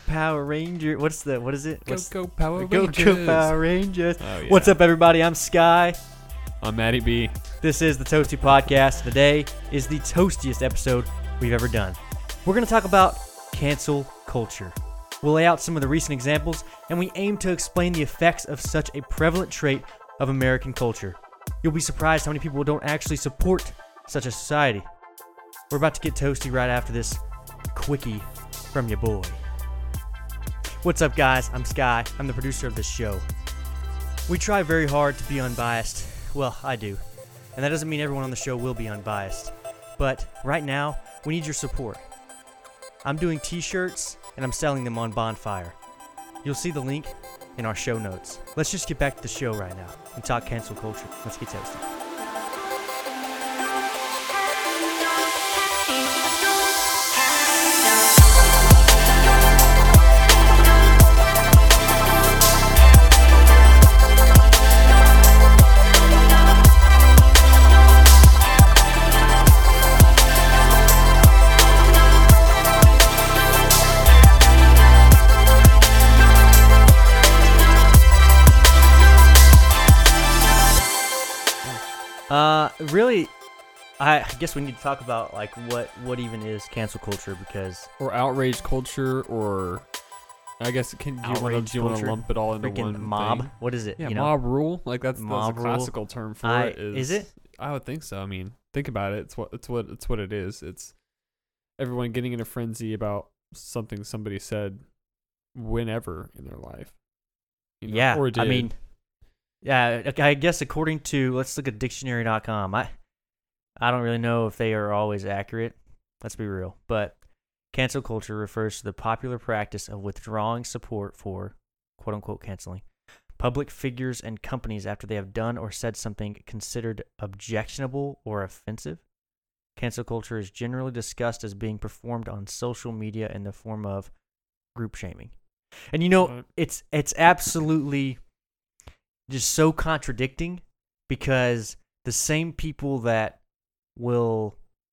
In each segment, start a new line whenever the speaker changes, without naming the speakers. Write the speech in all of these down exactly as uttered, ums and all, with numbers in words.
Power Ranger. What's the, what is it?
Go,
What's,
go, Power
go,
Rangers.
Go, Power Rangers.
Oh, yeah.
What's up, everybody? I'm Sky.
I'm Maddie B.
This is the Toasty Podcast. Today is the toastiest episode we've ever done. We're going to talk about cancel culture. We'll lay out some of the recent examples, and we aim to explain the effects of such a prevalent trait of American culture. You'll be surprised how many people don't actually support such a society. We're about to get toasty right after this quickie from your boy. What's up, guys? I'm Sky. I'm the producer of this show. We try very hard to be unbiased. Well, I do. And that doesn't mean everyone on the show will be unbiased. But right now, we need your support. I'm doing t-shirts, and I'm selling them on Bonfire. You'll see the link in our show notes. Let's just get back to the show right now and talk cancel culture. Let's get toasty. Uh, really, I guess we need to talk about like what what even is cancel culture, because
Or outrage culture, or I guess can do you want
Outrage
to do you want to
culture?
lump it all into
freaking
one
mob.
thing?
What is it?
Yeah,
you know?
mob rule. Like that's, that's
Mob
a
rule.
classical term for
I-
it. Is,
is it?
I would think so. I mean, think about it. It's what it's what it's what it is. It's everyone getting in a frenzy about something somebody said whenever in their life. You know,
Yeah,
or did.
I mean, yeah, okay, I guess according to, let's look at dictionary dot com. I I don't really know if they are always accurate. Let's be real. But cancel culture refers to the popular practice of withdrawing support for, quote unquote, canceling public figures and companies after they have done or said something considered objectionable or offensive. Cancel culture is generally discussed as being performed on social media in the form of group shaming. And you know,
Right.
it's it's absolutely just so contradicting, because the same people that will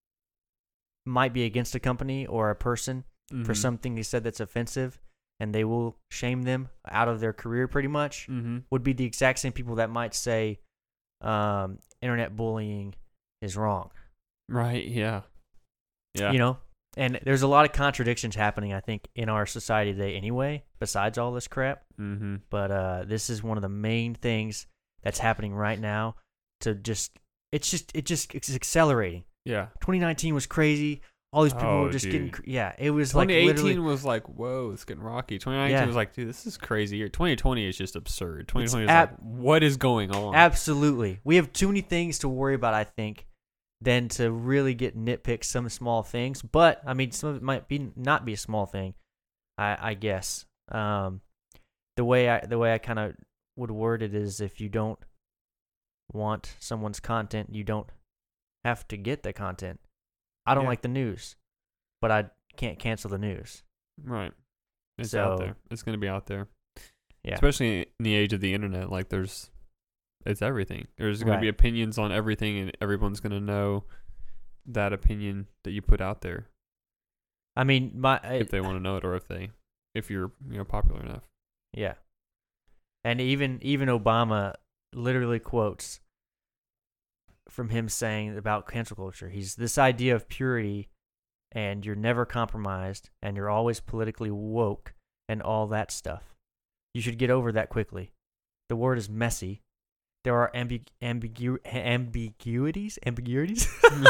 might be against a company or a person for
Mhm.
something they said that's offensive, and they will shame them out of their career pretty much,
Mhm.
would be the exact same people that might say um, internet bullying is wrong.
Right. Yeah. Yeah.
You know? And there's a lot of contradictions happening, I think, in our society today anyway, besides all this crap.
Mm-hmm.
But uh, this is one of the main things that's happening right now. To just, it's just, it just, it's accelerating.
Yeah.
twenty nineteen was crazy. All these people
Oh,
were just getting,
dude.
cr- yeah, it was like
twenty eighteen
literally,
was like, whoa, it's getting rocky. twenty nineteen
Yeah.
was like, dude, this is crazy. Year. twenty twenty is just absurd. twenty twenty is
ab-
like, what is going on?
absolutely. We have too many things to worry about, I think, than to really get nitpick some small things. But I mean, some of it might be not be a small thing, I, I guess. Um, the way I the way I kind of would word it is, if you don't want someone's content, you don't have to get the content. I don't
Yeah.
like the news, but I can't cancel the news.
Right. It's
So-
out there. It's going to be out there.
Yeah.
Especially in the age of the internet. Like, there's, it's everything. There's going
Right.
to be opinions on everything, and everyone's going to know that opinion that you put out there
I mean, my I,
if they want to know it, or if they, if you're, you know, popular enough.
yeah. And even even Obama literally quotes from him saying about cancel culture. He's this idea of purity, and you're never compromised, and you're always politically woke, and all that stuff. You should get over that quickly. The word is messy. There are ambi- ambigu- ambiguities, ambiguities.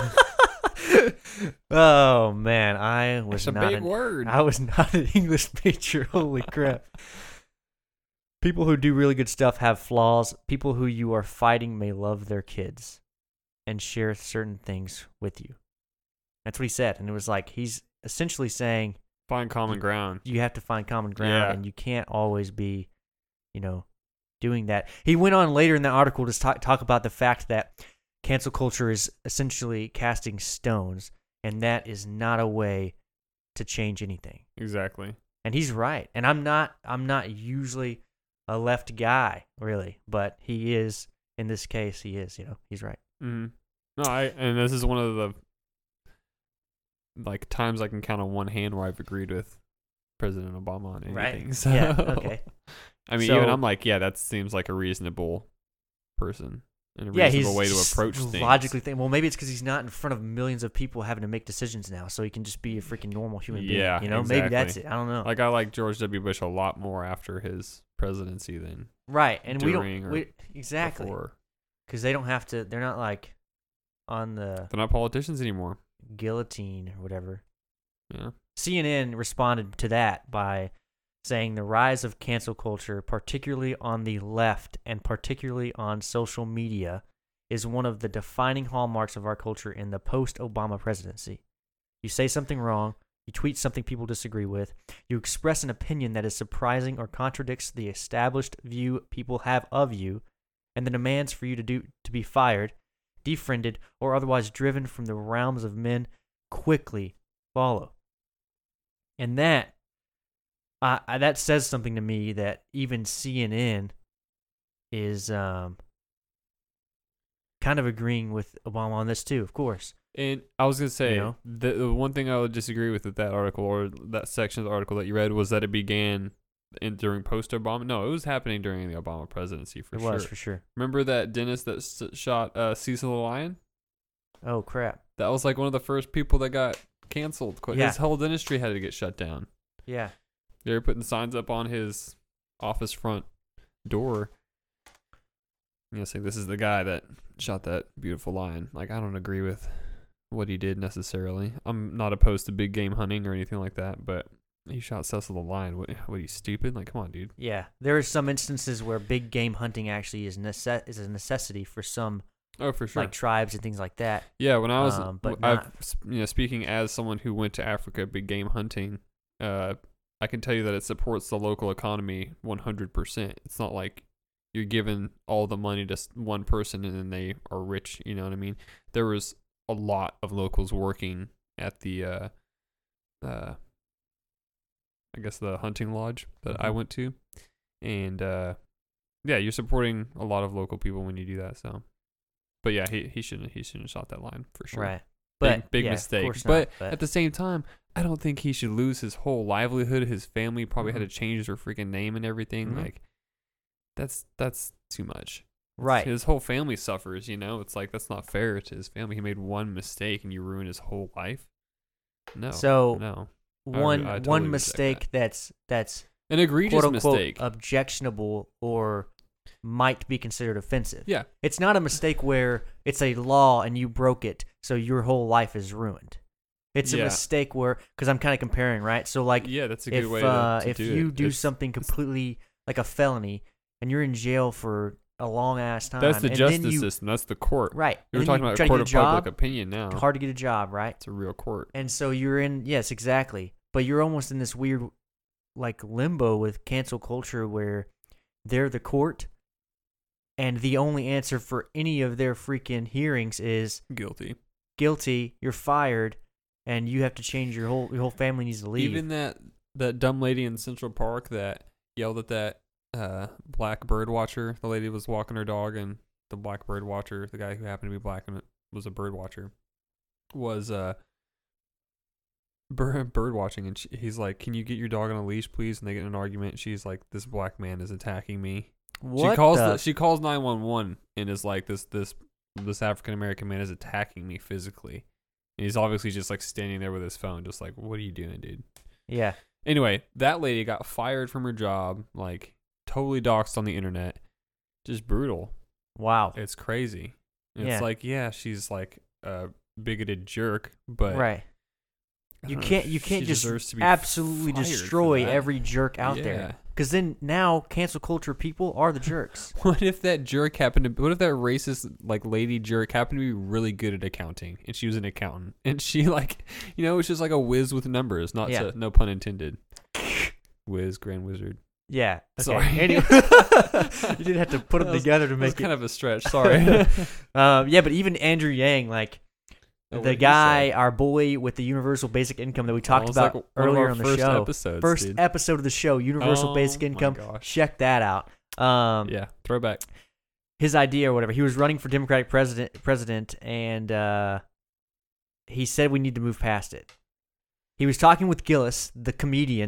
Oh man, I was
It's a
not
big
an,
word.
I was not an English major. Holy crap. People who do really good stuff have flaws. People who you are fighting may love their kids and share certain things with you. That's what he said. And it was like, he's essentially saying
Find common ground.
you have to find common ground,
Yeah.
and you can't always be, you know, doing that. He went on later in the article to talk, talk about the fact that cancel culture is essentially casting stones, and that is not a way to change anything.
Exactly.
And he's right. And I'm not I'm not usually a left guy, really, but he is, in this case, he is, you know, he's right.
Mm-hmm. No, I and this is one of the like times I can count on one hand where I've agreed with President Obama on anything.
Right.
So,
Yeah. Okay.
I mean,
So-
even I'm like, yeah, that seems like a reasonable person and a
Yeah, he's
reasonable way to
just
approach things.
logically think. Well, maybe it's because he's not in front of millions of people having to make decisions now, so he can just be a freaking normal human being.
Yeah,
You know, maybe that's
exactly.
it. I don't know.
Like I like George W. Bush a lot more after his presidency than
right, and we
during
don't
or
we, exactly
before.
because they don't have to. They're not like on the
They're not politicians anymore.
guillotine or whatever.
Yeah.
C N N responded to that by saying the rise of cancel culture, particularly on the left and particularly on social media, is one of the defining hallmarks of our culture in the post-Obama presidency. You say something wrong, you tweet something people disagree with, you express an opinion that is surprising or contradicts the established view people have of you, and the demands for you to do to be fired, defriended, or otherwise driven from the realms of men quickly follow. And that uh, that says something to me that even C N N is um, kind of agreeing with Obama on this too, of course.
And I was gonna say
You know?
the, the one thing I would disagree with with that article or that section of the article that you read was that it began in during post Obama. No, it was happening during the Obama presidency for
It
sure.
was for sure.
Remember that dentist that s- shot uh, Cecil the Lion?
Oh crap!
That was like one of the first people that got canceled. Qu-
Yeah.
His whole dentistry had to get shut down.
Yeah,
They were putting signs up on his office front door. You know, saying this is the guy that shot that beautiful lion. Like, I don't agree with what he did necessarily. I'm not opposed to big game hunting or anything like that, but he shot Cecil the lion. What, what are you, stupid? Like, come on, dude.
yeah. There are some instances where big game hunting actually is nece- is a necessity for some
Oh, for sure.
like tribes and things like that.
Yeah, when I was,
Um, but
I've,
not-
s- you know, speaking as someone who went to Africa big game hunting, uh, I can tell you that it supports the local economy one hundred percent. It's not like you're giving all the money to s- one person and then they are rich. You know what I mean? There was a lot of locals working at the, uh, uh, I guess the hunting lodge that I
Mhm.
went to, and uh, yeah, you're supporting a lot of local people when you do that. So. But yeah, he he shouldn't he shouldn't have shot that line for sure.
Right.
Big,
But
big
yeah, of
mistake.
course
But,
not, but
at the same time, I don't think he should lose his whole livelihood. His family probably
Mhm.
had to change their freaking name and everything.
Mhm.
Like, that's that's too much.
right.
His whole family suffers. You know, it's like that's not fair to his family. He made one mistake and you ruin his whole life. No.
So
no.
one
I totally
one
reject
mistake that's that's
An egregious
quote unquote
mistake.
objectionable or might be considered offensive.
yeah.
It's not a mistake where it's a law and you broke it, so your whole life is ruined. It's a
Yeah.
mistake where, because I'm kind of comparing, right? So like,
Yeah, that's a good
if
way to,
uh,
to
if
do
you
it.
do
It's-
something completely like a felony and you're in jail for a long ass time,
That's the
and
justice
then you,
system. That's the court.
right?
We were
and then
talking
you
about
try
a
to
court
get
of
a
public
job,
opinion now.
hard to get a job, right?
It's a real court.
And so you're in, yes, exactly. But you're almost in this weird, like, limbo with cancel culture where they're the court, and the only answer for any of their freaking hearings is
Guilty.
guilty, you're fired, and you have to change your whole your whole family needs to leave.
Even that that dumb lady in Central Park that yelled at that uh, black bird watcher. The lady was walking her dog, and the black bird watcher, the guy who happened to be black and was a bird watcher, was uh bird, bird watching, and she, he's like, "Can you get your dog on a leash, please?" And they get in an argument. She's like, "This black man is attacking me."
what
she calls
the,
the, she calls nine one one and is like, "This this this African American man is attacking me physically." And he's obviously just like standing there with his phone, just like, "What are you doing, dude?"
yeah,
Anyway, that lady got fired from her job, like totally doxxed on the internet. Just brutal.
wow,
It's crazy. And
Yeah.
It's like, yeah, she's like a bigoted jerk, but
right.
I
You
don't know
can't
if
you can't
she
just
deserves to be
absolutely
fired for
destroy
that.
every jerk out
Yeah.
there. Because then now cancel culture people are the jerks.
What if that jerk happened to? What if that racist like lady jerk happened to be really good at accounting, and she was an accountant, and she like, you know, it's just like a whiz with numbers, not
Yeah.
to, no pun intended. Whiz, Grand Wizard.
Yeah. Okay.
Sorry.
Anyway, you didn't have to put them
That was-
together to
That was
make it.
kind of a stretch. Sorry.
um, yeah, but even Andrew Yang, like
Oh, what
the
did he
guy,
say?
our boy with the universal basic income that we talked
That was
about
like one of
earlier
our
on the
first
show.
Episodes,
First
dude.
episode of the show, universal
Oh
basic
my
income.
gosh.
Check that out. Um,
Yeah, throwback.
his idea or whatever. He was running for Democratic president, president, and uh, he said we need to move past it. He was talking with Gillis, the comedian,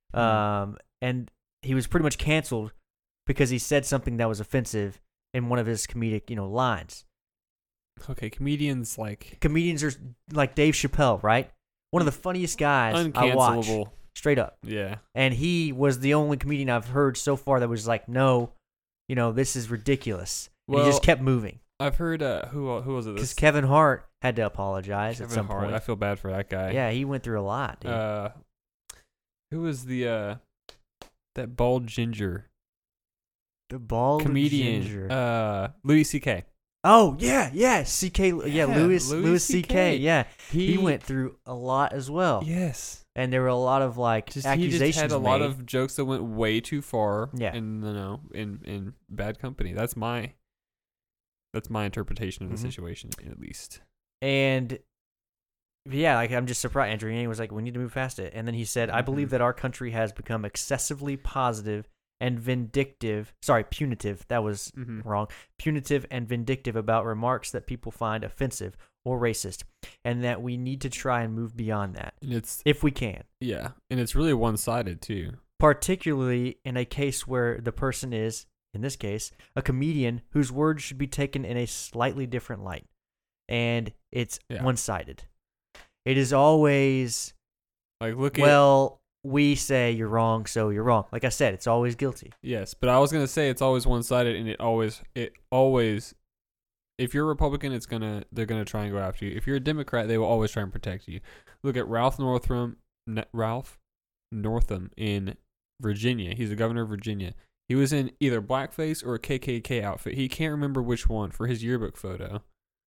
Um, and he was pretty much canceled because he said something that was offensive in one of his comedic, you know, lines.
Okay, comedians like
Comedians are like Dave Chappelle, right? One of the funniest guys I watch,
uncancelable.
straight up.
Yeah.
And he was the only comedian I've heard so far that was like, no, you know, this is ridiculous. And
Well,
he just kept moving.
I've heard uh, who who was it?
Because
This
Kevin Hart had to apologize
Kevin
at some
Hart.
point.
I feel bad for that guy.
Yeah, he went through a lot, dude.
Uh, who was the uh that bald ginger
the bald
comedian?
ginger.
Uh, Louis C K.
Oh yeah, yeah, C K, yeah,
Yeah,
Louis,
Louis
Louis C K, yeah,
He,
he went through a lot as well,
Yes.
and there were a lot of like
Just, he
accusations
just had a
made.
lot of jokes that went way too far.
Yeah.
And you know, in in bad company. That's my. That's my interpretation of the
Mhm.
situation, at least.
And yeah, like I'm just surprised. Andrew Yang was like, "We need to move past it," and then he said, "I believe
Mhm.
that our country has become excessively positive and vindictive. Sorry, punitive. That was
Mm-hmm.
wrong. Punitive and vindictive about remarks that people find offensive or racist, and that we need to try and move beyond that
And it's
if we can.
yeah, and it's really one sided too.
Particularly in a case where the person is, in this case, a comedian whose words should be taken in a slightly different light, and it's
Yeah.
one-sided. It is always,
Like look at
well, we say you're wrong, so you're wrong. Like I said, it's always guilty.
yes, but I was gonna say it's always one sided, and it always it always. If you're a Republican, it's gonna they're gonna try and go after you. If you're a Democrat, they will always try and protect you. Look at Ralph Northam, N- Ralph Northam in Virginia. He's the governor of Virginia. He was in either blackface or a K K K outfit. He can't remember which one for his yearbook photo,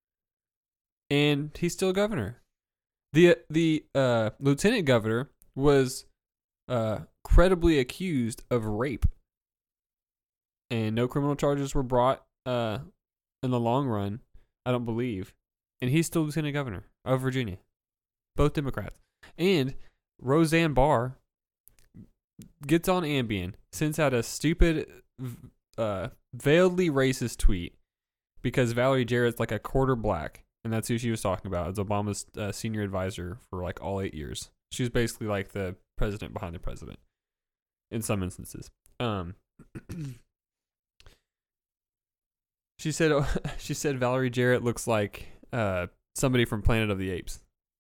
and he's still governor. the The uh, lieutenant governor was uh, credibly accused of rape, and no criminal charges were brought. Uh, in the long run, I don't believe, and he's still lieutenant governor of Virginia, both Democrats. And Roseanne Barr gets on Ambien, sends out a stupid, uh, veiledly racist tweet because Valerie Jarrett's like a quarter black, and that's who she was talking about. It's Obama's uh, senior advisor for like all eight years. She was basically like the president behind the president in some instances. Um. She said, "She said Valerie Jarrett looks like uh, somebody from Planet of the Apes,"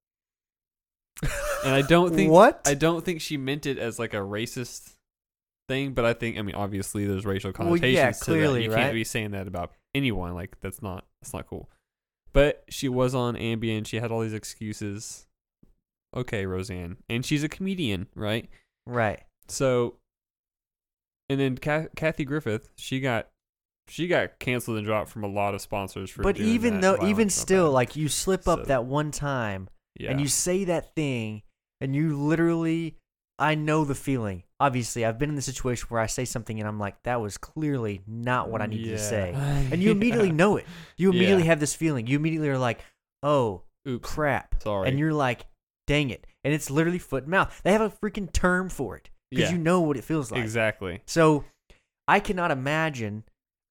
and I don't think
What?
I don't think she meant it as like a racist thing. But I think, I mean, obviously there's racial
Well,
connotations
yeah,
to that.
clearly,
You
right?
can't be saying that about anyone. Like that's not that's not cool. But she was on Ambien. She had all these excuses. Okay, Roseanne, and she's a comedian, right?
Right.
So, and then Ka- Kathy Griffith, she got. She got canceled and dropped from a lot of sponsors for.
But
doing
even
that
though,
violence
even
on
still,
that.
like you slip up
So-
that one time
yeah,
and you say that thing, and you literally, I know the feeling. Obviously, I've been in the situation where I say something and I'm like, that was clearly not what I needed
yeah.
to say. And you immediately know it. You immediately
Yeah.
have this feeling. You immediately are like, oh,
Oops,
crap.
sorry.
And you're like, dang it. And it's literally foot and mouth. They have a freaking term for it because
Yeah.
you know what it feels like.
exactly.
So I cannot imagine.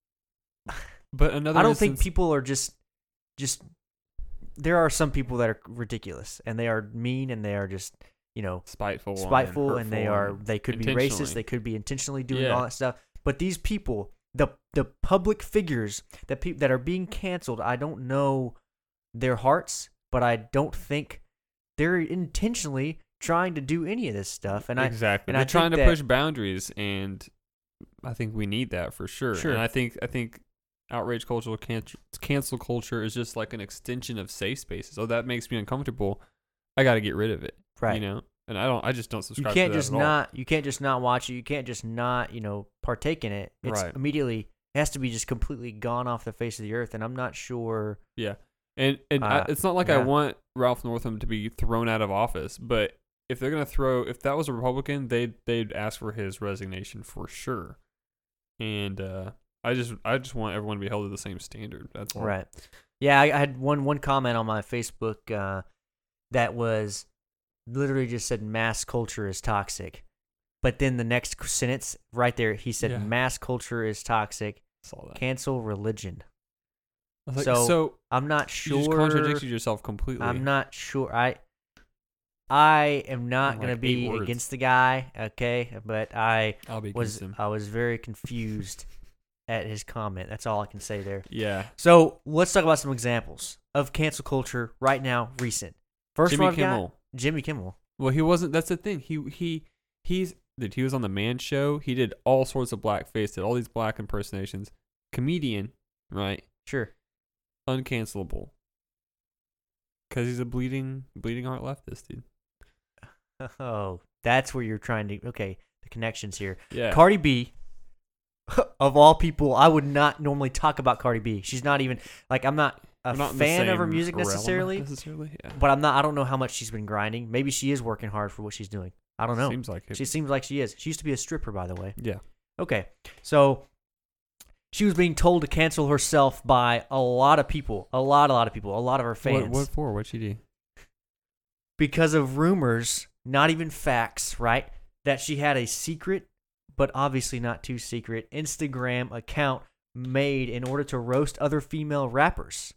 But another,
I don't think
instance-
people are just, just, there are some people that are ridiculous and they are mean and they are just, you know,
spiteful,
spiteful
and,
and they
hurtful
are,
and
they could be racist.
intentionally.
They could be intentionally doing
Yeah.
all that stuff. But these people, the, the public figures that people that are being canceled, I don't know their hearts, but I don't think they're intentionally trying to do any of this stuff. And I,
exactly.
and
They're
I
trying to
think that-
push boundaries, and I think we need that for sure.
Sure.
And I think I think outrage culture, cancel, cancel culture is just like an extension of safe spaces. So that makes me uncomfortable. I got to get rid of it.
right.
You know, and I don't. I just don't
You
subscribe.
can't
to that
just
at all.
not. You can't just not watch it. You can't just not. You know, partake in it. It's
Right.
immediately it has to be just completely gone off the face of the earth. And I'm not sure.
Yeah, and and
Uh,
I, it's not like I
yeah.
want Ralph Northam to be thrown out of office, but if they're gonna throw, if that was a Republican, they'd they'd ask for his resignation for sure. And uh, I just I just want everyone to be held to the same standard. That's all.
Right. Yeah, I, I had one one comment on my Facebook uh, that was literally just said mass culture is toxic, but then the next sentence right there he said
Yeah.
mass culture is toxic.
Saw that.
Cancel religion.
I was like,
so,
so
I'm not
you
sure.
just contradicted yourself completely.
I'm not sure. I I am not
In
gonna
like
be
eight words.
against the guy, okay? But I
I'll be
was
against him.
I was very confused at his comment. That's all I can say there.
Yeah.
So let's talk about some examples of cancel culture right now, recent. First
Jimmy
one I've got,
Kimmel.
Jimmy Kimmel.
Well, he wasn't. That's the thing. He he he's dude, he was on the Man Show. He did all sorts of blackface. Did all these black impersonations. Comedian, right?
Sure.
Uncancelable. Because he's a bleeding bleeding heart leftist, dude.
Oh, that's where you're trying to. Okay, the connections here.
Yeah.
Cardi B, of all people, I would not normally talk about Cardi B. She's not even like I'm not a
We're not in the
fan of her
same
music
realm
necessarily.
Necessarily, yeah.
But I'm not. I don't know how much she's been grinding. Maybe she is working hard for what she's doing. I don't know.
Seems like it.
She seems like she is. She used to be a stripper, by the way.
Yeah.
Okay, so she was being told to cancel herself by a lot of people, a lot, a lot of people, a lot of her fans,
What, what for? What'd she do?
because of rumors, not even facts, right? That she had a secret, but obviously not too secret, Instagram account made in order to roast other female rappers.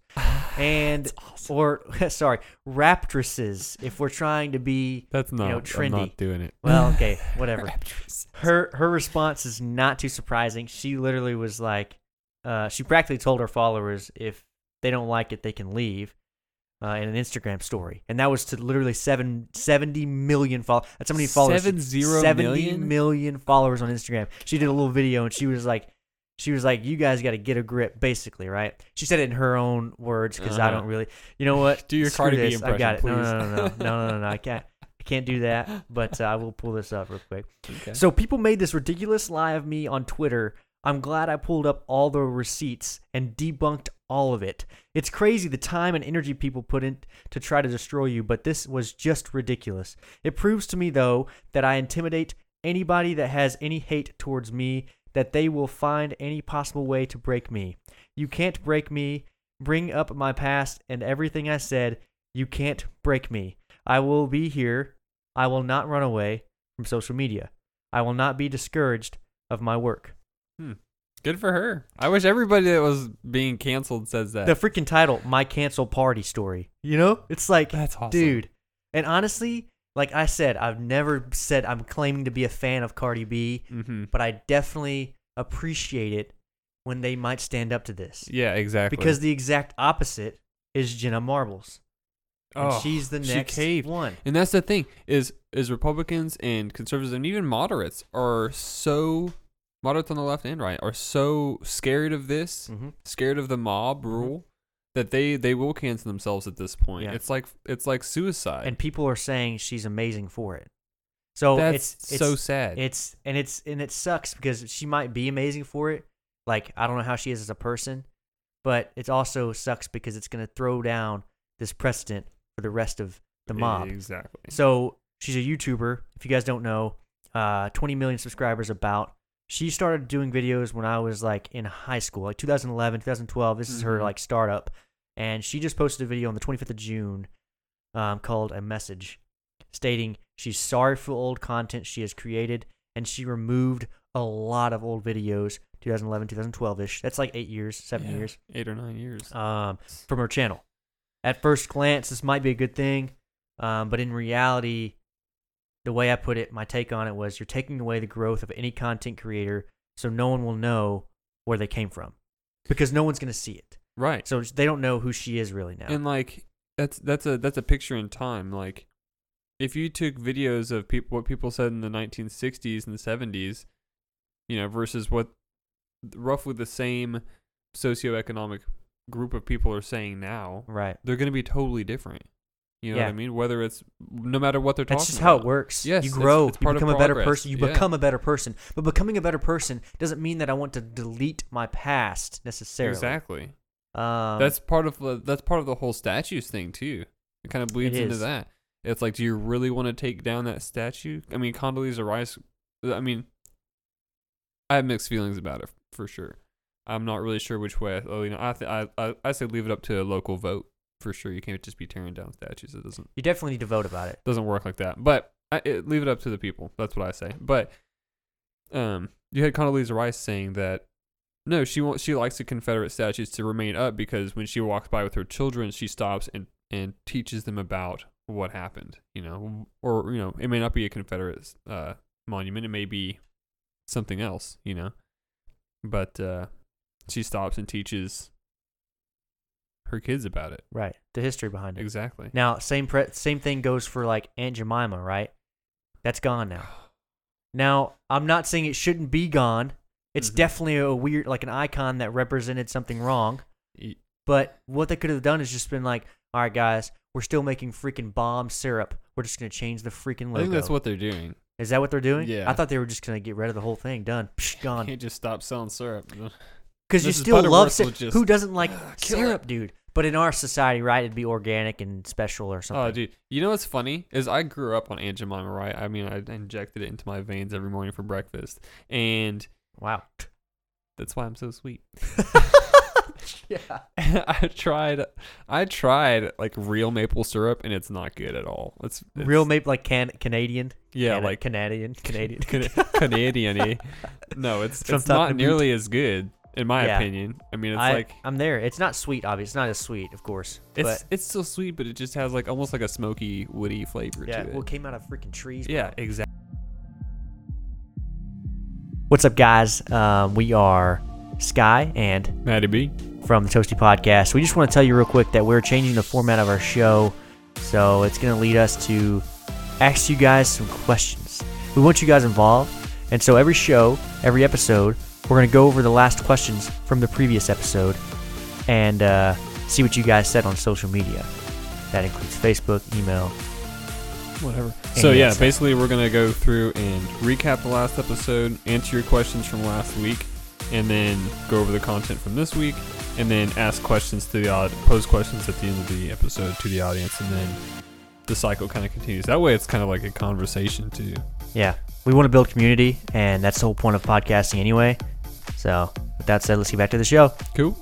And
awesome.
or sorry, raptresses. If we're trying to be,
That's not.
you know,
I'm
trendy.
not doing it.
Well, okay, whatever. Her her response is not too surprising. She literally was like, uh, she practically told her followers if they don't like it, they can leave. Uh, in an Instagram story, and that was to literally seven, seventy million followers. That's how many followers.
Seven zero
seventy
million?
million followers on Instagram. She did a little video, and she was like, she was like, "You guys got to get a grip," basically, right? She said it in her own words because I
Uh-huh.
don't really. You know what?
Do your
Screw
Cardi B
this. I got it.
impression,
No, no, no, no,
please.
no, no, no, no. I can't. I can't do that. But uh, I will pull this up real quick.
Okay.
So people made this ridiculous lie of me on Twitter. I'm glad I pulled up all the receipts and debunked all of it. It's crazy the time and energy people put in to try to destroy you, but this was just ridiculous. It proves to me, though, that I intimidate anybody that has any hate towards me, that they will find any possible way to break me. You can't break me. Bring up my past and everything I said. You can't break me. I will be here. I will not run away from social media. I will not be discouraged of my work.
Hmm. Good for her. I wish everybody that was being canceled says that.
The freaking title, My Cancel Party Story. You know? It's like,
That's awesome.
dude. And honestly, like I said, I've never said I'm claiming to be a fan of Cardi B,
Mm-hmm.
but I definitely appreciate it when they might stand up to this.
Yeah, exactly.
Because the exact opposite is Jenna Marbles. And
oh,
she's the
she
next
caved.
one.
And that's the thing is is Republicans and conservatives and even moderates are so moderates on the left and right are so scared of this,
Mm-hmm.
scared of the mob rule that they they will cancel themselves at this point.
Yeah.
It's like it's like suicide.
And people are saying she's amazing for it. So
that's
it's, it's
so sad.
It's and it's and it sucks because she might be amazing for it. Like I don't know how she is as a person, but it also sucks because it's going to throw down this precedent for the rest of the mob.
Exactly.
So she's a YouTuber. If you guys don't know, uh, twenty million subscribers. About she started doing videos when I was like in high school, like two thousand eleven, two thousand twelve. This is her
Mhm.
like startup, and she just posted a video on the twenty-fifth of June, um, called "A Message," stating she's sorry for old content she has created, and she removed a lot of old videos, twenty eleven, twenty twelve-ish. That's like eight years, seven
Yeah,
years,
eight or nine years.
um, from her channel. At first glance, this might be a good thing, um, but in reality, the way I put it, my take on it was you're taking away the growth of any content creator, so no one will know where they came from, because no one's going to see it.
Right.
So they don't know who she is really now.
And like that's that's a that's a picture in time. Like if you took videos of people what people said in the nineteen sixties and the seventies, you know, versus what roughly the same socioeconomic group of people are saying now,
Right.
they're going to be totally different. You know
Yeah.
what I mean? Whether it's no matter what they're
That's
talking
just
about.
how it works.
Yes,
you
it's-
grow,
it's
you
part of
become a better
progress.
person. You
Yeah.
become a better person. But becoming a better person doesn't mean that I want to delete my past necessarily.
Exactly.
Um,
that's part of the that's part of the whole statues thing too. It kind of bleeds
It
into
is.
that. It's like, do you really want to take down that statue? I mean, Condoleezza Rice. I mean, I have mixed feelings about it for sure. I'm not really sure which way. Oh, you know, I th- I I I say leave it up to a local vote for sure. You can't just be tearing down statues. It doesn't
you definitely need to vote about it.
doesn't work like that. But I, it, leave it up to the people. That's what I say. But um, you had Condoleezza Rice saying that no, she wants she likes the Confederate statues to remain up because when she walks by with her children, she stops and and teaches them about what happened, you know, or you know, it may not be a Confederate uh, monument. It may be something else, you know. But uh, she stops and teaches her kids about it.
Right. The history behind it.
Exactly.
Now, same pre- same thing goes for like Aunt Jemima, right? That's gone now. Now, I'm not saying it shouldn't be gone. It's
Mhm.
definitely a weird, like an icon that represented something wrong.
Y-
But what they could have done is just been like, all right, guys, we're still making freaking bomb syrup. We're just going to change the freaking logo.
I think that's what they're doing.
Is that what they're doing?
Yeah.
I thought they were just going to get rid of the whole thing. Done. Psh,
You
gone.
can't just stop selling syrup.
Because you
Missus
still love
Butterworth will
syrup.
just
Who doesn't like
kill
syrup, dude? But in our society, right, it'd be organic and special or something.
Oh, dude. You know what's funny is I grew up on Aunt Jemima, right? I mean, I injected it into my veins every morning for breakfast, and
Wow.
that's why I'm so sweet.
Yeah.
I tried, I tried like real maple syrup, and it's not good at all. It's, it's
Real maple, like can- Canadian?
yeah,
Cana-
like
Canadian. Canadian.
Canadian-y. No, it's
From
it's
top
not
to boot.
nearly as good, in my
Yeah.
opinion. I mean, it's
I,
like
I'm there. It's not sweet, obviously. It's not as sweet, of course.
it's
but
it's still sweet, but it just has like almost like a smoky, woody flavor
yeah,
to it.
well, it came out of freaking trees.
Yeah,
bro.
exactly.
What's up, guys? Um, we are Sky and
Maddie B.
from the Toasty Podcast. We just want to tell you real quick that we're changing the format of our show, so it's going to lead us to ask you guys some questions. We want you guys involved, and so every show, every episode, we're going to go over the last questions from the previous episode and uh, see what you guys said on social media. That includes Facebook, email,
Whatever.
Any
So
of
yeah,
that stuff.
basically we're gonna go through and recap the last episode, answer your questions from last week, and then go over the content from this week, and then ask questions to the aud- pose questions at the end of the episode to the audience, and then the cycle kind of continues. That way, it's kind of like a conversation too.
Yeah, we want to build community, and that's the whole point of podcasting anyway. So, with that said, let's get back to the show.
Cool.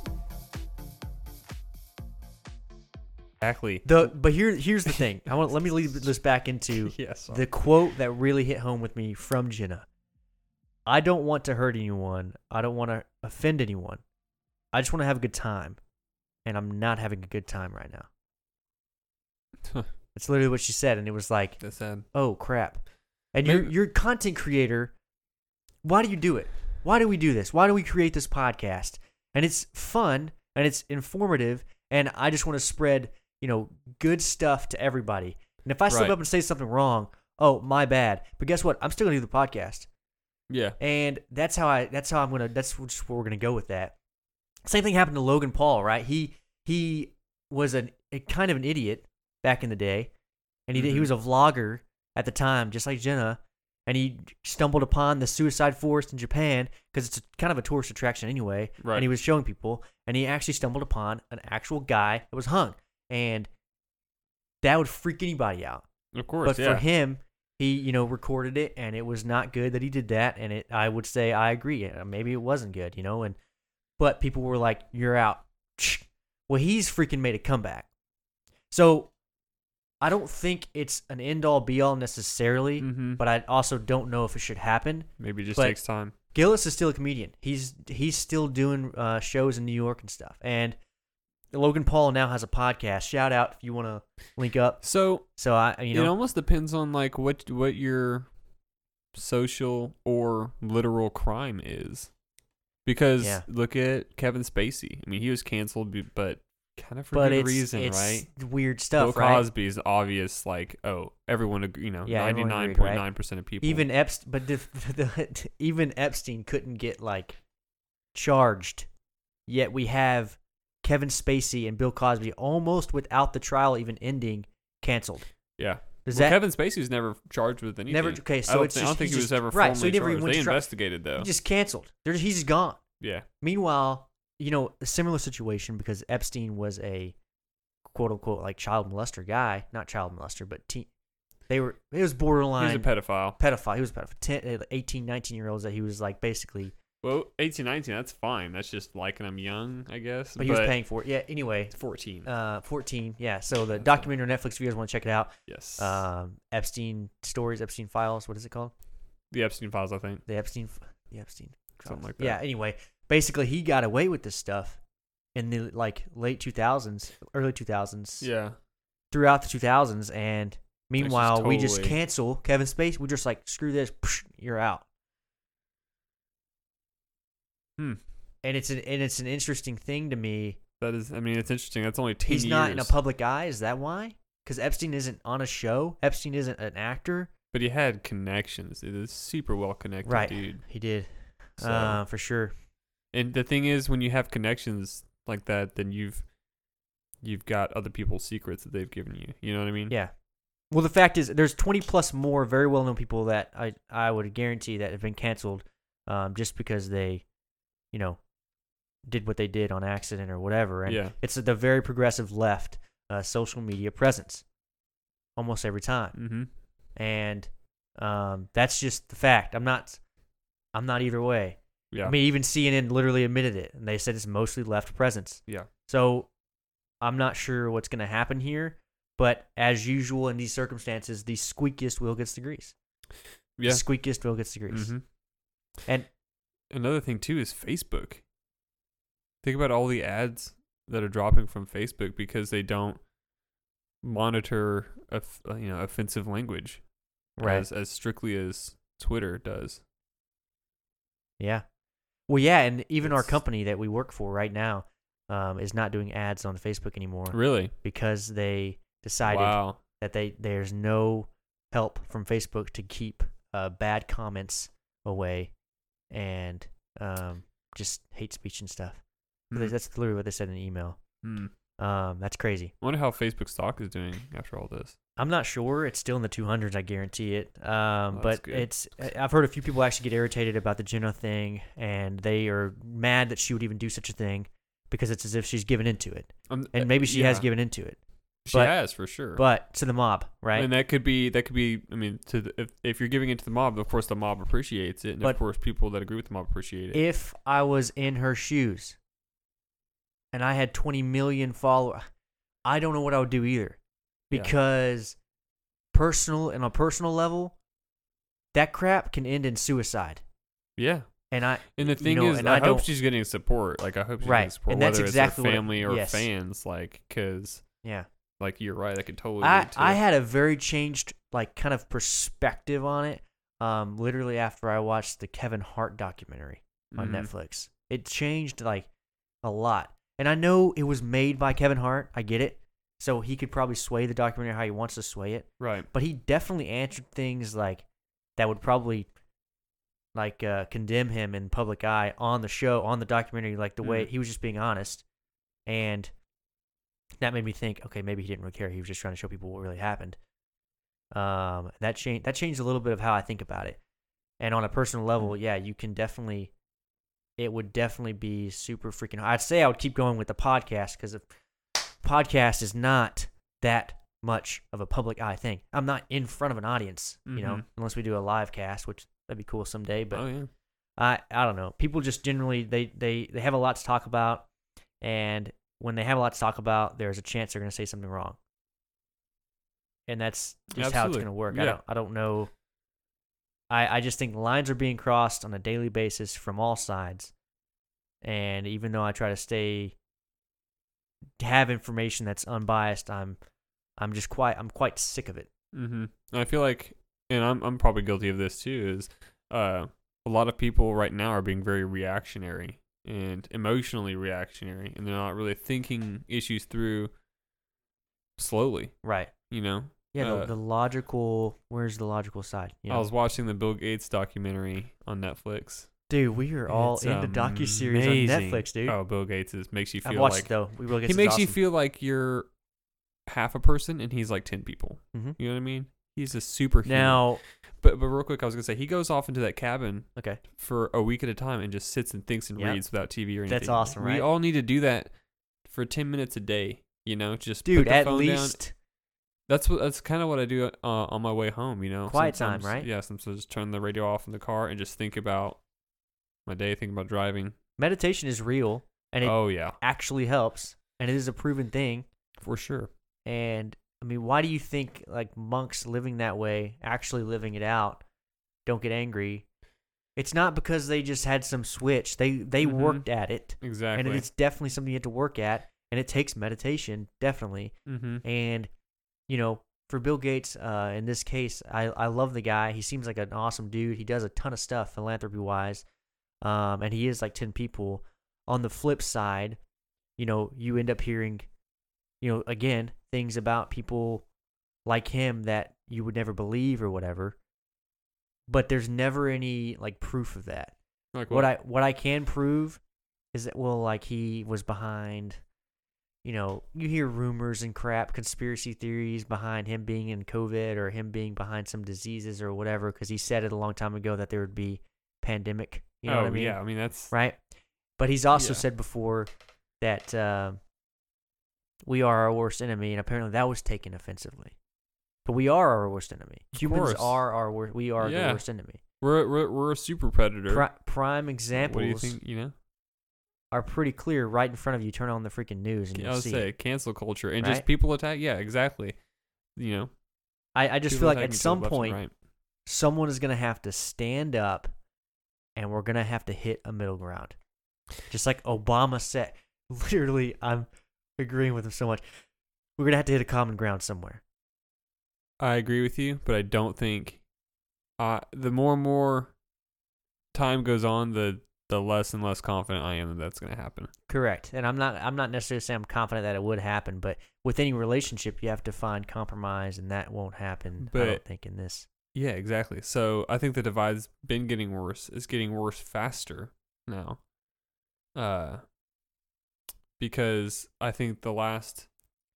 Exactly.
The but here here's the thing. I want let me lead this back into
Yes.
the quote that really hit home with me from Jenna. I don't want to hurt anyone. I don't want to offend anyone. I just want to have a good time, and I'm not having a good time right now. That's literally what she said, and it was like,
That's sad.
oh crap. And you're
Maybe-
you're a content creator. Why do you do it? Why do we do this? Why do we create this podcast? And it's fun and it's informative, and I just want to spread, you know, good stuff to everybody. And if I slip
Right.
up and say something wrong, oh, my bad. But guess what? I'm still gonna do the podcast.
Yeah.
And that's how I that's how I'm gonna that's just where we're gonna go with that. Same thing happened to Logan Paul, right? He he was an, a kind of an idiot back in the day, and he did, he
Mhm.
was a vlogger at the time, just like Jenna, and he stumbled upon the suicide forest in Japan because it's a, kind of a tourist attraction anyway.
Right.
And he was showing people, and he actually stumbled upon an actual guy that was hung, and that would freak anybody out.
Of course.
But
yeah.
for him, he, you know, recorded it, and it was not good that he did that. And it, I would say, I agree. Uh, Maybe it wasn't good, you know. And but people were like, "You're out." Well, he's freaking made a comeback. So I don't think it's an end all be all necessarily,
Mhm.
but I also don't know if it should happen.
Maybe it just
but-
takes time.
Gillis is still a comedian. He's he's still doing uh, shows in New York and stuff. And Logan Paul now has a podcast. Shout out if you want to link up.
So
So I, you know,
it almost depends on like what what your social or literal crime is, because
Yeah.
look at Kevin Spacey. I mean, he was canceled, b- but kind of for
but
good
it's
reason,
it's
right?
weird stuff,
Bill
right?
Cosby's obvious, like oh, everyone, ag- you know,
Yeah,
ninety
everyone
nine
agreed,
point
right?
nine percent of people.
Even Epstein, but the, the, even Epstein couldn't get like charged. Yet we have Kevin Spacey and Bill Cosby almost without the trial even ending canceled.
yeah.
Does
Well,
that
Kevin Spacey was never charged with anything.
never? Okay,
I
so
don't,
it's
thi- I
just,
don't think
he's
he was
just-
ever
right. So he
formally
never even
charged.
went
They
to trial.
investigated though.
He just canceled. There's, he's just gone.
yeah.
Meanwhile, you know, a similar situation because Epstein was a quote unquote like child molester guy, not child molester, but teen. They were. It was
He
borderline
was a pedophile.
pedophile. He was a pedophile. ten, eighteen, nineteen year olds that he was like basically.
Well, eighteen, nineteen, that's fine. That's just liking them young, I guess.
But he was paying for it. Yeah. Anyway,
fourteen.
uh, fourteen. Yeah. So the
That's
documentary on Netflix, if you guys want to check it out,
yes.
um, Epstein stories, Epstein files. What is it called?
the Epstein files, I think.
The Epstein. The Epstein.
Something
Files.
like that.
Yeah. Anyway, basically, he got away with this stuff in the like late two thousands, early two thousands.
Yeah.
throughout the two thousands, and meanwhile
totally,
we just cancel Kevin Spacey. We're just like, screw this, psh, you're out.
Hmm.
And it's an and it's an interesting thing to me.
That is, I mean, it's interesting. That's only ten
He's
years.
not in a public eye. Is that why? Because Epstein isn't on a show. Epstein isn't an actor.
But he had connections. It is super well connected,
Right.
dude.
He did.
So,
Uh, for sure.
and the thing is, when you have connections like that, then you've you've got other people's secrets that they've given you. You know what I mean?
Yeah. Well, the fact is, there's twenty plus more very well known people that I I would guarantee that have been canceled, um, just because they, you know, did what they did on accident or whatever. And
Yeah.
it's the very progressive left uh, social media presence, almost every time.
Mm-hmm.
And um, that's just the fact. I'm not, I'm not either way.
Yeah.
I mean, even C N N literally admitted it, and they said it's mostly left presence.
Yeah.
So I'm not sure what's going to happen here, but as usual in these circumstances, the squeakiest wheel gets the grease.
Yeah.
The squeakiest wheel gets the grease.
Mm-hmm.
And
another thing too is Facebook. Think about all the ads that are dropping from Facebook because they don't monitor, off- uh, you know, offensive language
right,
as as strictly as Twitter does.
yeah, well, yeah, and even our
It's-
company that we work for right now um, is not doing ads on Facebook anymore
Really?
because they decided
Wow.
that they there's no help from Facebook to keep uh, bad comments away and um, just hate speech and stuff.
Hmm.
That's literally what they said in the email.
Hmm.
Um, that's crazy.
I wonder how Facebook stock is doing after all this.
I'm not sure. It's still in the two hundreds, I guarantee it. Um,
Oh, that's
but
good.
it's I've heard a few people actually get irritated about the Jenna thing, and they are mad that she would even do such a thing because it's as if she's given into it,
Um,
and maybe she has
yeah,
given into it,
She
but-
has for sure.
but to the mob, right?
And that could be that could be. I mean, to the, if if you're giving it to the mob, of course the mob appreciates it, and
But
of course people that agree with the mob appreciate it.
If I was in her shoes and I had twenty million followers, I don't know what I would do either,
Yeah.
because personal and on a personal level, that crap can end in suicide.
Yeah.
And I
And the
you
thing
know,
is,
and
I,
I
hope
don't-
she's getting support. Like, I hope she's
Right,
getting support,
and that's
whether
exactly
it's
what
her
it-
family or
yes.
fans. Like, because,
yeah.
like, you're right. That could totally.
I,
lead to
I had a very changed like kind of perspective on it. Um, literally after I watched the Kevin Hart documentary on
Mhm.
Netflix, it changed like a lot. And I know it was made by Kevin Hart. I get it. So he could probably sway the documentary how he wants to sway it.
Right.
But he definitely answered things like that would probably like uh, condemn him in public eye on the show, on the documentary, like the way
Mhm.
he was just being honest. And that made me think, okay, maybe he didn't really care. He was just trying to show people what really happened. Um, that changed that changed a little bit of how I think about it. And on a personal level, yeah, you can definitely, it would definitely be super freaking hard. I'd say I would keep going with the podcast because the podcast is not that much of a public eye thing. I'm not in front of an audience, you know,
Mhm.
unless we do a live cast, which that'd be cool someday. But
Oh yeah.
I I don't know. People just generally they they they have a lot to talk about, and when they have a lot to talk about, there's a chance they're going to say something wrong. And that's just how it's
Absolutely.
going to work. I
Yeah.
don't I don't know. I I just think lines are being crossed on a daily basis from all sides. And even though I try to stay have information that's unbiased, I'm I'm just quite I'm quite sick of it.
Mm-hmm. I feel like, and I'm I'm probably guilty of this too. Is uh, a lot of people right now are being very reactionary and emotionally reactionary, and they're not really thinking issues through slowly.
Right.
You know.
Yeah, the,
Uh,
the logical, where's the logical side? You know?
I was watching the Bill Gates documentary on Netflix.
Dude, we are all
It's
into docuseries on
amazing.
Netflix, dude.
Oh, Bill Gates is makes you
I've
feel
watched
like
it though. We will get
he makes you feel like you're half a person and he's like ten people.
Mhm.
You know what I mean? He's a superhuman.
now.
but but real quick, I was gonna say he goes off into that cabin
Okay,
for a week at a time and just sits and thinks and
Yep.
reads without T V or anything.
That's awesome,
We
right?
all need to do that for ten minutes a day. You know, just
dude.
put the
At
phone down.
least
That's what. That's kind of what I do uh, on my way home. You know,
Quiet time,
Sometimes-
right?
Yeah, sometimes just turn the radio off in the car and just think about my day, think about driving.
meditation is real, and it
Oh yeah,
actually helps, and it is a proven thing.
for sure.
And I mean, why do you think like monks living that way, actually living it out, don't get angry? It's not because they just had some switch. They they
Mhm.
worked at it,
Exactly.
and it's definitely something you have to work at, and it takes meditation, definitely.
mm-hmm.
And you know, for Bill Gates, uh, in this case, I, I love the guy. He seems like an awesome dude. He does a ton of stuff philanthropy wise, um, and he is like ten people. On the flip side, you know, you end up hearing, you know, again, things about people like him that you would never believe or whatever. But there's never any like proof of that.
Like
what? what I what I can prove is that, well, like he was behind, you know, you hear rumors and crap, conspiracy theories behind him being in COVID or him being behind some diseases or whatever, because he said it a long time ago that there would be pandemic. You know
oh,
what I mean?
yeah. I mean, that's
right. But he's also
yeah.
said before that uh, we are our worst enemy, and apparently that was taken offensively. But we are our worst enemy.
Of
Humans
course.
are our worst. We are
Yeah.
the worst enemy.
We're we're we're a super predator.
Pri- prime examples
What do you think? You know,
are pretty clear right in front of you. Turn on the freaking news and
I
you'll
would
see
say
it.
cancel culture and
Right?
just people attack. Yeah, exactly. You know,
I, I just
people
feel like
attacking
at
each
some
other left and
point,
right.
someone is going to have to stand up, and we're going to have to hit a middle ground. Just like Obama said. Literally, I'm agreeing with him so much. We're going to have to hit a common ground somewhere.
I agree with you, but I don't think. Uh, the more and more time goes on, the the less and less confident I am that that's going to happen.
Correct. And I'm not I'm not necessarily saying I'm confident that it would happen, but with any relationship, you have to find compromise, and that won't happen, I
But-
don't think, in this.
Yeah, exactly. So I think the divide's been getting worse. It's getting worse faster now. Uh, because I think the last,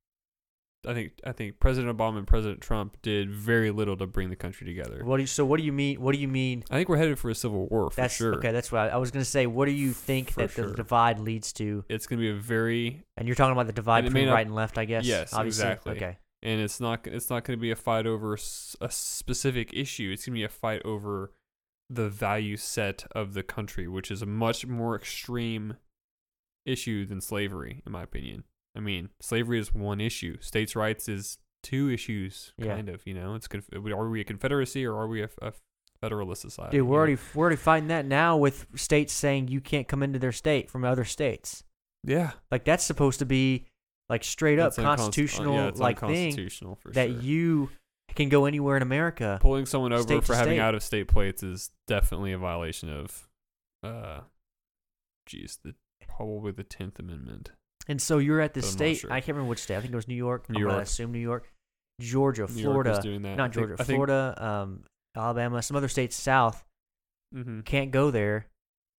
I think I think President Obama and President Trump did very little to bring the country together.
What do you, so what do you mean? What do you mean?
I think we're headed for a civil war for
That's
sure.
okay. That's what I, I was going to say. What do you think
For
that
sure.
the divide leads to?
It's going to be a very
And you're talking about the divide
And it may
between
not-
right and left, I guess.
Yes,
obviously?
exactly.
Okay.
and it's not it's not going to be a fight over s- a specific issue. It's going to be a fight over the value set of the country, which is a much more extreme issue than slavery, in my opinion. I mean, slavery is one issue. States' rights is two issues,
Yeah.
kind of. You know, it's conf- are we a confederacy or are we a, a federalist society?
Dude, we're
you know?
already we're already fighting that now with states saying you can't come into their state from other states.
yeah,
Like that's supposed to be like straight up
That's unconst-
constitutional
yeah, it's
like thing
unconstitutional for
that
sure.
you can go anywhere in America.
Pulling someone over
state
for
to
having
state.
out of state plates is definitely a violation of, uh, geez, the probably the Tenth Amendment.
And so you're at this
But I'm not
state.
sure.
I can't remember which state. I think it was New York.
New
I'm gonna
York.
assume New York, Georgia,
New York
Florida,
was doing that. I
not
think-
Georgia,
I think-
Florida, um, Alabama, some other states south
Mm-hmm.
can't go there.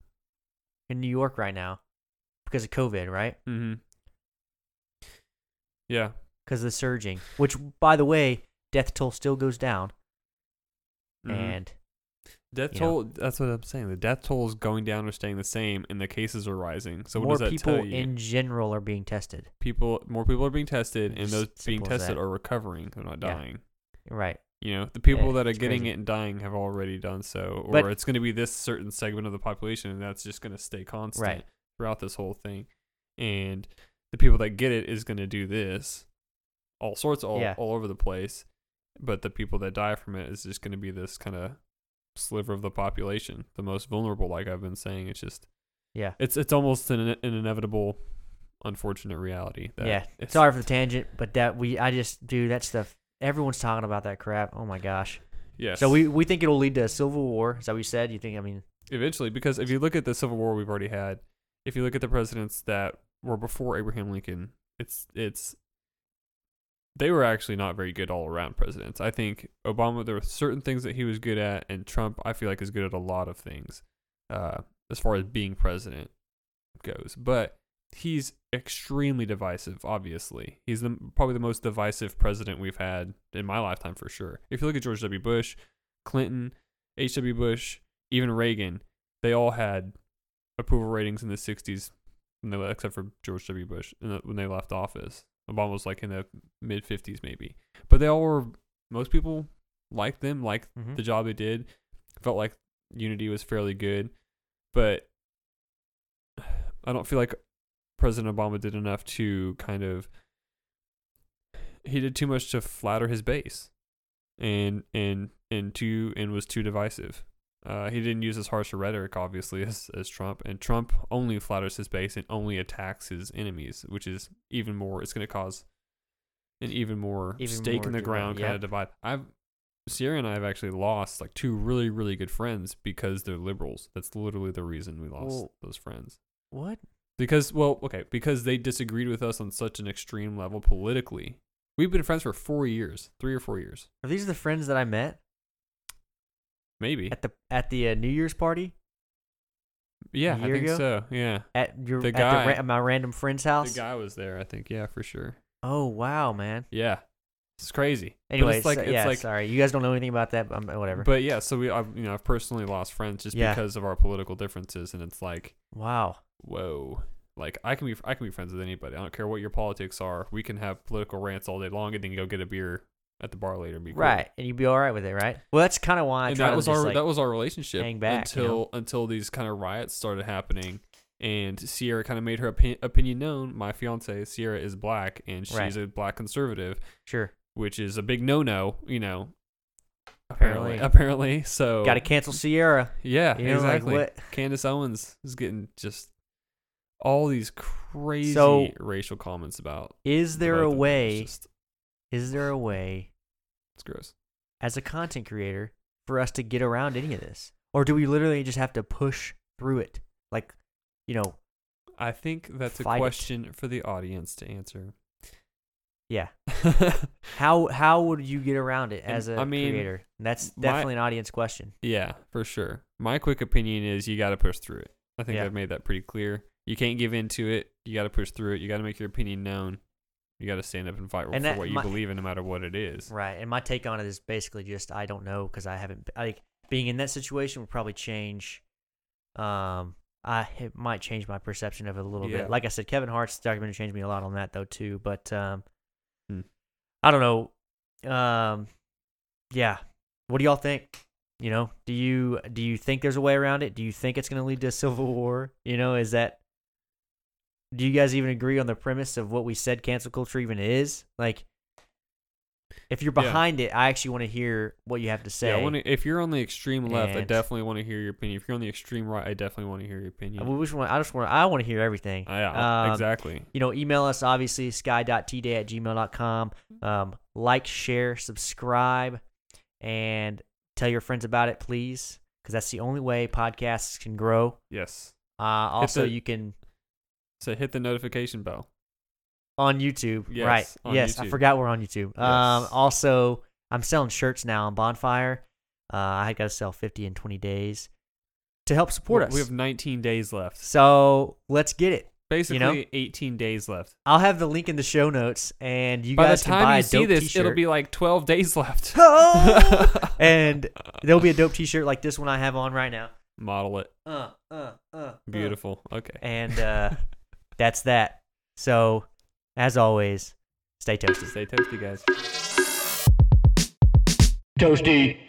In New York right now because of COVID, right?
Mm-hmm. Yeah.
Because of the surging. Which, by the way, death toll still goes down.
Mhm.
And
Death
you
toll. That's what I'm saying. The death toll is going down or staying the same, and the cases are rising. So what
more
does that
people
tell you?
in general are being tested.
people, more people are being tested, and
Just
those being
simple as
tested
that.
are recovering. They're not
Yeah.
dying.
Right.
You know, the people
Yeah,
that are
it's
getting
crazy.
it and dying have already done so, or
But-
it's going to be this certain segment of the population, and that's just going to stay constant
Right.
throughout this whole thing. And the people that get it is going to do this, all sorts, all
Yeah.
all over the place. But the people that die from it is just going to be this kind of sliver of the population, the most vulnerable. Like I've been saying, it's just
Yeah.
it's it's almost an, an inevitable, unfortunate reality. That
Yeah.
it's,
Sorry for the tangent, but that we, I just, dude, that stuff, everyone's talking about that crap. Oh my gosh.
Yes.
So we, we think it'll lead to a civil war. Is that what you said? You think, I mean,
Eventually, because if you look at the Civil War we've already had, if you look at the presidents that were before Abraham Lincoln, it's it's they were actually not very good all around presidents. I think Obama, there were certain things that he was good at, and Trump, I feel like, is good at a lot of things, uh, as far as being president goes. But he's extremely divisive. Obviously, he's the probably the most divisive president we've had in my lifetime for sure. If you look at George W. Bush, Clinton, H W. Bush, even Reagan, they all had approval ratings in the sixties, when they, except for George W. Bush when they left office. Obama was like in the mid fifties maybe. But they all were, most people liked them, liked
Mhm.
the job they did, felt like unity was fairly good. But I don't feel like President Obama did enough to kind of, he did too much to flatter his base and and and too and was too divisive. Uh, he didn't use as harsh a rhetoric, obviously, as, as Trump. And Trump only flatters his base and only attacks his enemies, which is even more. It's going to cause an even more
Even
stake
more
in the
divide,
ground kind
yep.
of divide. I've Sierra and I have actually lost like two really really good friends because they're liberals. That's literally the reason we lost
Well-
those friends.
What?
Because well, okay, because they disagreed with us on such an extreme level politically. We've been friends for four years, three or four years,
Are these the friends that I met
maybe.
at the at the uh, New Year's party?
Yeah,
a
I
year
think
ago?
so. Yeah,
At your
The
at
guy-
the ra- my random friend's house?
the guy was there. I think. Yeah, for sure.
Oh wow, man.
Yeah, it's crazy. But
Anyways,
it's like
so-
it's
yeah,
like
sorry. You guys don't know anything about that, but um, whatever.
But yeah, so we, I've, you know, I've personally lost friends just
Yeah.
because of our political differences, and it's like,
wow.
whoa, like I can be, I can be friends with anybody. I don't care what your politics are. We can have political rants all day long, and then go get a beer at the bar later and be cool.
Right, and you'd be all right with it, right? Well, that's kind of why I
And
try
that
to
was
just
our
like,
that was our relationship
hang back, you
until
know?
until these kind of riots started happening, and Sierra kind of made her opi- opinion known. My fiance Sierra is black, and she's
Right.
a black conservative,
sure.
which is a big no no. You know. Apparently,
Apparently.
apparently, so
Got to cancel Sierra.
yeah,
You know,
exactly.
like what?
Candace Owens is getting just all these crazy
So-
racial comments about.
Is there
both
a
of them. It's
way?
just-
Is there a way
it's gross.
as a content creator for us to get around any of this, or do we literally just have to push through it? Like, you know,
I think that's a
Fight it.
question for the audience to answer.
yeah. How how would you get around it
And,
as a
I mean,
creator? That's
my-
definitely an audience question.
Yeah, for sure. My quick opinion is you got to push through it. I think
Yeah.
I've made that pretty clear. You can't give in to it. You got to push through it. You got to make your opinion known. You got to stand up and fight
And
for
that
what you
my-
believe in, no matter what it is.
Right. And my take on it is basically just I don't know because I haven't like being in that situation would probably change. Um, I it might change my perception of it a little
Yeah.
bit. Like I said, Kevin Hart's documentary changed me a lot on that though too. But um,
Hmm.
I don't know. Um, yeah. What do y'all think? You know, do you do you think there's a way around it? Do you think it's going to lead to a civil war? You know, is that? Do you guys even agree on the premise of what we said cancel culture even is? Like, if you're
Yeah.
behind it, I actually want to hear what you have to say.
Yeah, I wanna, if you're on the extreme left, I
And-
definitely want to hear your opinion. If you're on the extreme right, I definitely want to hear your opinion.
I, wish one, I just want I want to hear everything.
Uh, yeah,
Um,
exactly.
You know, email us, obviously, sky dot t day at gmail dot com. Um, like, share, subscribe, and tell your friends about it, please, because that's the only way podcasts can grow.
Yes.
Uh, also,
the-
you can
So hit the notification bell.
on YouTube,
Yes,
right?
on
Yes, I
YouTube.
forgot we're on YouTube. Um,
Yes.
also, I'm selling shirts now on Bonfire. Uh, I got to sell fifty in twenty days to help support us.
We have nineteen days left.
So let's get it.
Basically,
know?
eighteen days left.
I'll have the link in the show notes, and you
By the
guys can buy
time
a
you see
dope
this,
t-shirt.
it'll be like twelve days left.
and there'll be a dope t-shirt like this one I have on right now.
Model it.
Uh, uh, uh, uh.
Beautiful. Okay.
And uh, that's that. So, as always, stay toasty.
Stay toasty, guys.
Toasty.